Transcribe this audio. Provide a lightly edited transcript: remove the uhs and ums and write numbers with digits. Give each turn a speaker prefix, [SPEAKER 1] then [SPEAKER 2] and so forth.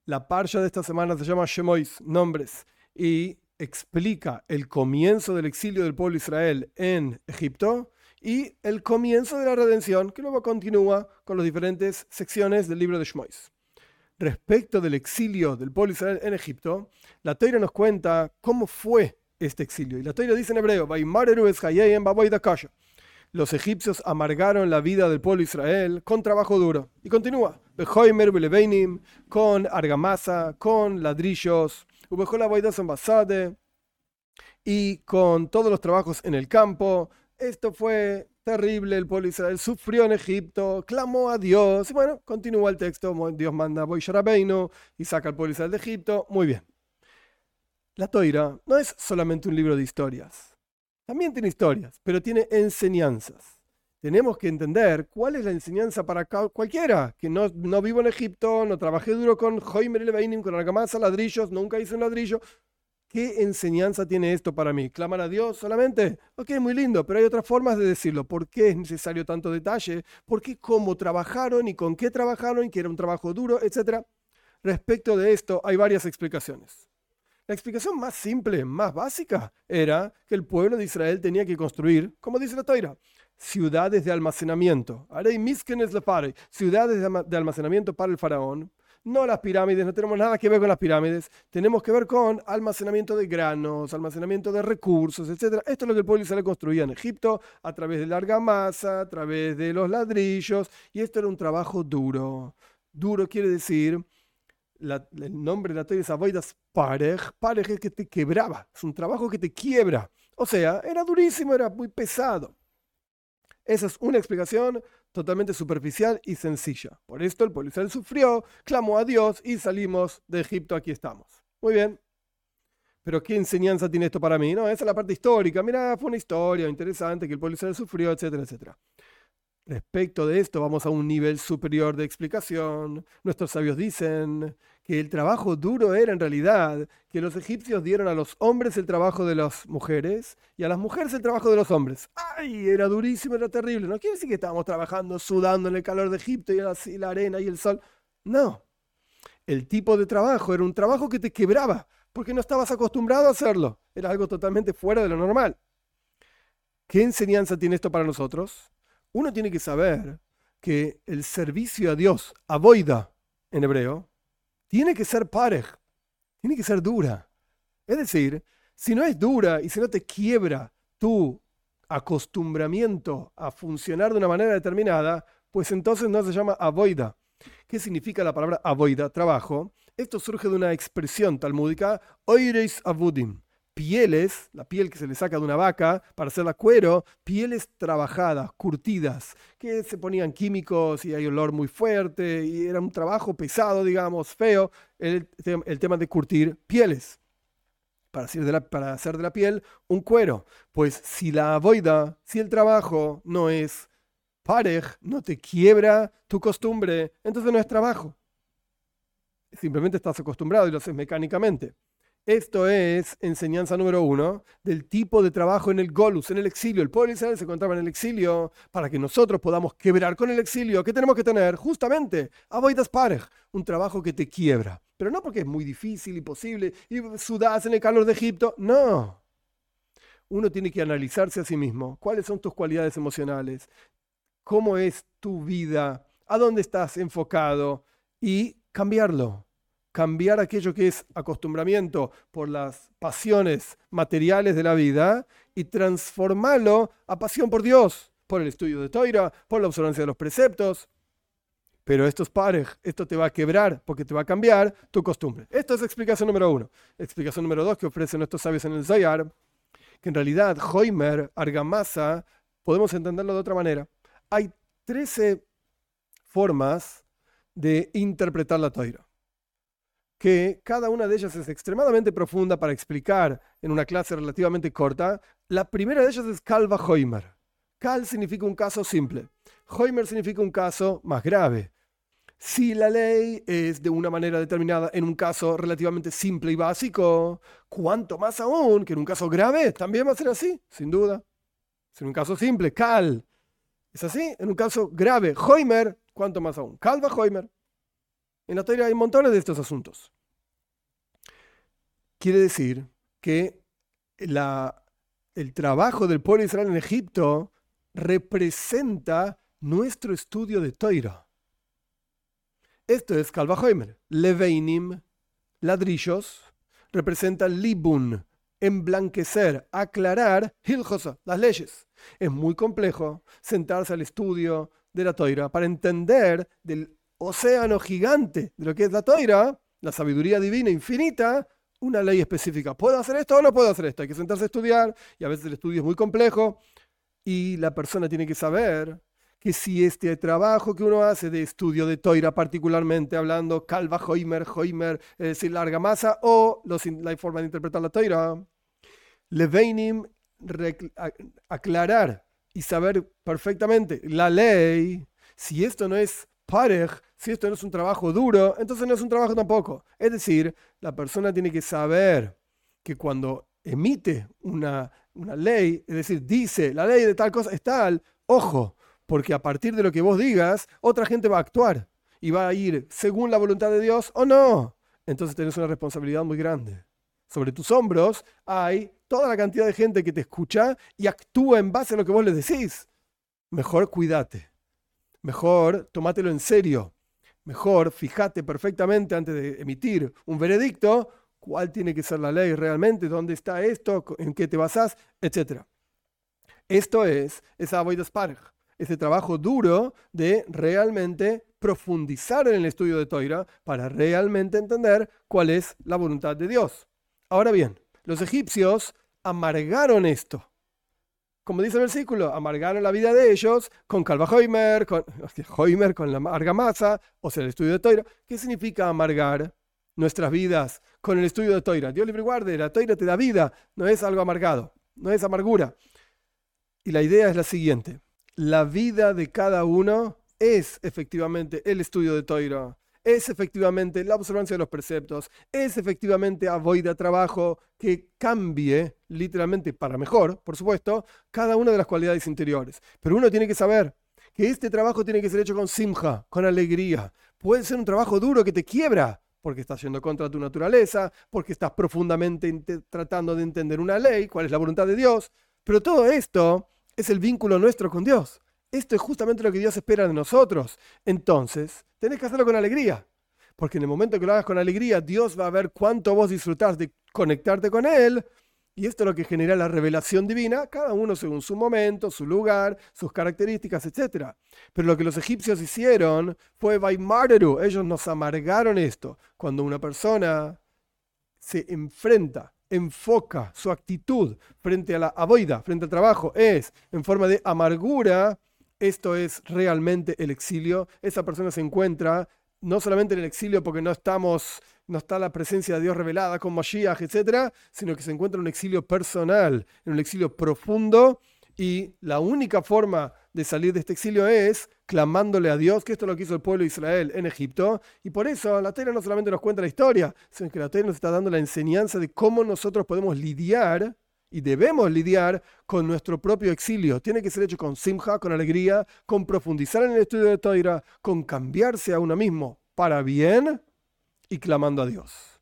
[SPEAKER 1] La parsha de esta semana se llama Shemois, nombres, y explica el comienzo del exilio del pueblo de Israel en Egipto y el comienzo de la redención, que luego continúa con las diferentes secciones del libro de Shemois. Respecto del exilio del pueblo de Israel en Egipto, la Torá nos cuenta cómo fue este exilio. Y la Torá dice en hebreo: los egipcios amargaron la vida del pueblo de Israel con trabajo duro. Y continúa: con argamasa, con ladrillos, y con todos los trabajos en el campo. Esto fue terrible, el pueblo de Israel sufrió en Egipto, clamó a Dios. Y bueno, continúa el texto: Dios manda a Moshe Rabbeinu y saca al pueblo de Israel de Egipto. Muy bien. La Torá no es solamente un libro de historias. También tiene historias, pero tiene enseñanzas. Tenemos que entender cuál es la enseñanza para cualquiera que no vivo en Egipto, no trabajé duro con Hoimer y Leveinim, con argamasa, ladrillos, nunca hice un ladrillo. ¿Qué enseñanza tiene esto para mí? ¿Claman a Dios solamente? Ok, muy lindo, pero hay otras formas de decirlo. ¿Por qué es necesario tanto detalle? ¿Por qué cómo trabajaron y con qué trabajaron y que era un trabajo duro, etcétera? Respecto de esto hay varias explicaciones. La explicación más simple, más básica, era que el pueblo de Israel tenía que construir, como dice la Torá, ciudades de almacenamiento. Ciudades de almacenamiento para el faraón. No las pirámides, no tenemos nada que ver con las pirámides. Tenemos que ver con almacenamiento de granos, almacenamiento de recursos, etc. Esto es lo que el pueblo de Israel construía en Egipto a través de la argamasa, a través de los ladrillos. Y esto era un trabajo duro. Duro quiere decir... el nombre de la Torá es Avodas Parej. Parej es que te quebraba, es un trabajo que te quiebra. O sea, era durísimo, era muy pesado. Esa es una explicación totalmente superficial y sencilla. Por esto el pueblo de Israel sufrió, clamó a Dios y salimos de Egipto, aquí estamos. Muy bien. Pero ¿qué enseñanza tiene esto para mí? No, esa es la parte histórica. Mira, fue una historia interesante que el pueblo de Israel sufrió, etcétera, etcétera. Respecto de esto, vamos a un nivel superior de explicación. Nuestros sabios dicen que el trabajo duro era en realidad que los egipcios dieron a los hombres el trabajo de las mujeres y a las mujeres el trabajo de los hombres. ¡Ay! Era durísimo, era terrible. No quiere decir que estábamos trabajando, sudando en el calor de Egipto y la arena y el sol. No. El tipo de trabajo era un trabajo que te quebraba porque no estabas acostumbrado a hacerlo. Era algo totalmente fuera de lo normal. ¿Qué enseñanza tiene esto para nosotros? Uno tiene que saber que el servicio a Dios, avoida en hebreo, tiene que ser parej, tiene que ser dura. Es decir, si no es dura y si no te quiebra tu acostumbramiento a funcionar de una manera determinada, pues entonces no se llama avoida. ¿Qué significa la palabra avoida? Trabajo. Esto surge de una expresión talmúdica, oireis avudim. Pieles, la piel que se le saca de una vaca para hacerla cuero, pieles trabajadas, curtidas, que se ponían químicos y hay olor muy fuerte y era un trabajo pesado, digamos, feo, el tema de curtir pieles, para hacer de la piel un cuero. Pues si la avoida, si el trabajo no es parej, no te quiebra tu costumbre, entonces no es trabajo. Simplemente estás acostumbrado y lo haces mecánicamente. Esto es enseñanza número 1 del tipo de trabajo en el Golus, en el exilio. El pueblo de Israel se encontraba en el exilio. Para que nosotros podamos quebrar con el exilio, ¿qué tenemos que tener? Justamente, avodas parej, un trabajo que te quiebra. Pero no porque es muy difícil, imposible, y sudás en el calor de Egipto. No. Uno tiene que analizarse a sí mismo. ¿Cuáles son tus cualidades emocionales? ¿Cómo es tu vida? ¿A dónde estás enfocado? Y cambiarlo. Cambiar aquello que es acostumbramiento por las pasiones materiales de la vida y transformarlo a pasión por Dios, por el estudio de Torá, por la observancia de los preceptos. Pero esto es parej, esto te va a quebrar porque te va a cambiar tu costumbre. Esta es explicación número 1. Explicación número 2 que ofrecen nuestros sabios en el Zohar, que en realidad Hoimer, argamasa, podemos entenderlo de otra manera. Hay 13 formas de interpretar la Torá, que cada una de ellas es extremadamente profunda para explicar en una clase relativamente corta. La primera de ellas es Kal vahomer. Kal significa un caso simple. Homer significa un caso más grave. Si la ley es de una manera determinada en un caso relativamente simple y básico, cuánto más aún que en un caso grave también va a ser así, sin duda. Si en un caso simple, Kal, es así, en un caso grave, Homer, cuánto más aún. Kal vahomer. En la Torá hay montones de estos asuntos. Quiere decir que el trabajo del pueblo de Israel en Egipto representa nuestro estudio de Torá. Esto es Kal Vachomer. Leveinim, ladrillos, representa libun, emblanquecer, aclarar, hilchosa, las leyes. Es muy complejo sentarse al estudio de la Torá para entender del océano gigante de lo que es la Torá, la sabiduría divina infinita, una ley específica. ¿Puedo hacer esto o no puedo hacer esto? Hay que sentarse a estudiar y a veces el estudio es muy complejo y la persona tiene que saber que si este trabajo que uno hace de estudio de Torá, particularmente hablando Kal Vachomer, es decir, la argamasa, o la forma de interpretar la Torá, Leveinim, aclarar y saber perfectamente la ley, si esto no es parej, si esto no es un trabajo duro, entonces no es un trabajo tampoco. Es decir, la persona tiene que saber que cuando emite una ley, es decir, dice la ley de tal cosa es tal, ojo, porque a partir de lo que vos digas, otra gente va a actuar y va a ir según la voluntad de Dios o no. Entonces tenés una responsabilidad muy grande. Sobre tus hombros hay toda la cantidad de gente que te escucha y actúa en base a lo que vos les decís. Mejor cuídate. Mejor tomátelo en serio. Mejor fíjate perfectamente antes de emitir un veredicto cuál tiene que ser la ley realmente, dónde está esto, en qué te basás, etc. Esto es esa avodas parej, ese trabajo duro de realmente profundizar en el estudio de Torá para realmente entender cuál es la voluntad de Dios. Ahora bien, los egipcios amargaron esto. Como dice el versículo, amargaron la vida de ellos con Kal Vachomer, con la argamasa, o sea, el estudio de Torá. ¿Qué significa amargar nuestras vidas con el estudio de Torá? Dios libre y guarde, la Torá te da vida, no es algo amargado, no es amargura. Y la idea es la siguiente: la vida de cada uno es efectivamente el estudio de Torá, es efectivamente la observancia de los preceptos, es efectivamente avoida trabajo que cambie literalmente para mejor, por supuesto, cada una de las cualidades interiores. Pero uno tiene que saber que este trabajo tiene que ser hecho con simja, con alegría. Puede ser un trabajo duro que te quiebra, porque estás yendo contra tu naturaleza, porque estás profundamente tratando de entender una ley, cuál es la voluntad de Dios. Pero todo esto es el vínculo nuestro con Dios. Esto es justamente lo que Dios espera de nosotros. Entonces, tenés que hacerlo con alegría. Porque en el momento que lo hagas con alegría, Dios va a ver cuánto vos disfrutás de conectarte con Él. Y esto es lo que genera la revelación divina, cada uno según su momento, su lugar, sus características, etc. Pero lo que los egipcios hicieron fue Vaimareru. Ellos nos amargaron esto. Cuando una persona se enfrenta, enfoca su actitud frente a la avoida, frente al trabajo, es en forma de amargura, esto es realmente el exilio. Esa persona se encuentra no solamente en el exilio porque no está la presencia de Dios revelada con Mashiach, etc., sino que se encuentra en un exilio personal, en un exilio profundo, y la única forma de salir de este exilio es clamándole a Dios, que esto es lo que hizo el pueblo de Israel en Egipto, y por eso la Torá no solamente nos cuenta la historia, sino que la Torá nos está dando la enseñanza de cómo nosotros podemos lidiar y debemos lidiar con nuestro propio exilio. Tiene que ser hecho con simja, con alegría, con profundizar en el estudio de Torá, con cambiarse a uno mismo para bien y clamando a Dios.